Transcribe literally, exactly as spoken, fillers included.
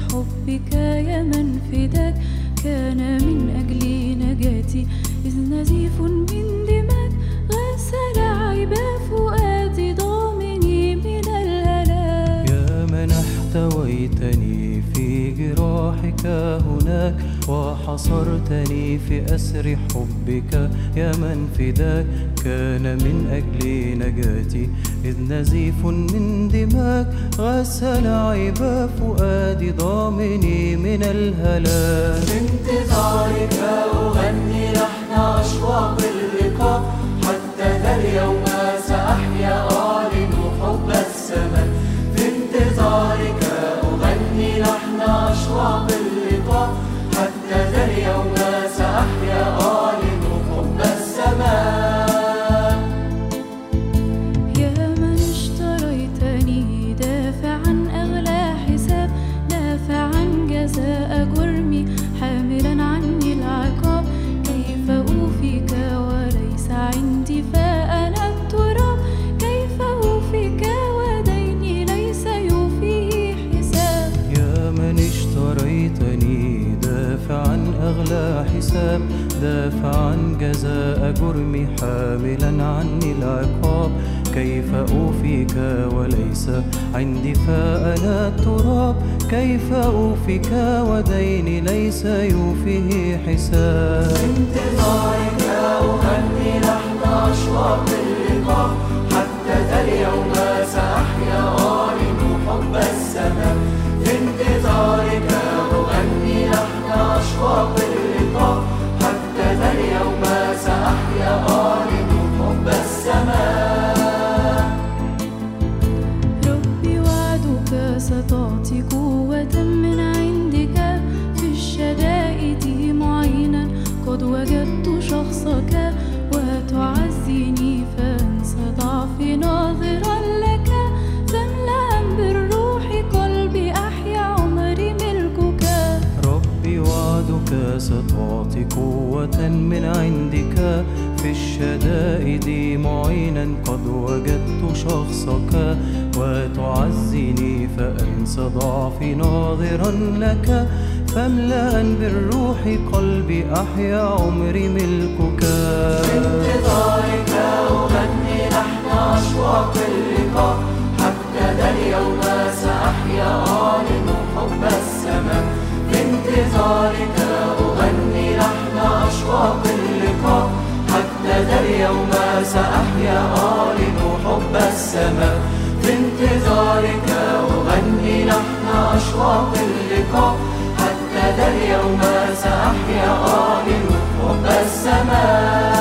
حبك يا من فداك كان من أجل نجاتي، إذ نزيف من دماك غسل عيب فؤادي ضامني من الهلاك. يا من احتويتني في جراحك هناك وحصرتني في أسر حبك يا من فداك كان من أجل نجاتي، إذ نزيف من دماك غسل عيب فؤادي ضامني من الهلاك. في انتظارك أغني لحن أشواق اللقاء، حتى ذا اليوم سأحيا أعلن حب السماء. في انتظارك أغني لحن أشواق اللقاء، حتى ذا اليوم سأحيا أعلن حب السماء. يا من اشتريتني دافعا أغلى حساب، دافعا جزاء جرمي حاملا عني العقاب، كيف أوفيك وليس عندي فأنا التراب، كيف أوفيك وديني ليس يوفيه حساب. يا من اشتريتني دافعا أغلى حساب، دافعا جزاء جرمي حاملا عني العقاب، كيف أوفيك وليس عندي فأنا التراب، كيف أوفيك وديني ليس يوفيه حساب. في انتظارك أغني لحن أشواق اللقاء، حتى ذا اليوم سأحيا أعلن حب السماء. في انتظارك أغني لحن أشواق اللقاء، حتى ذا اليوم سأحيا أعلن حب السماء. ربي وعدك ستعطي قوة من عندك، في الشدائد معينا قد وجدت شخصك، وتعزيني فانسى ضعفي ناظرا لك، فاملأ بالروح قلبي أحيا عمري ملكك. ربي وعدك ستعطي قوة من عندك، في الشدائد معينا قد وجدت شخصك، وتعزيني فأنسى ضعفي ناظرا لك، فاملأ بالروح قلبي أحيا عمري ملكك. في انتظارك أغني لحن أشواق اللقاء، حتى ذا اليوم سأحيا أعلن حب السماء. في انتظارك أغني لحن أشواق اللقاء، حتى ذا اليوم سأحيا أعلن حب السماء. في انتظارك أغني لحن أشواق اللقاء، حتى ذا اليوم سأحيا أعلن حب السماء.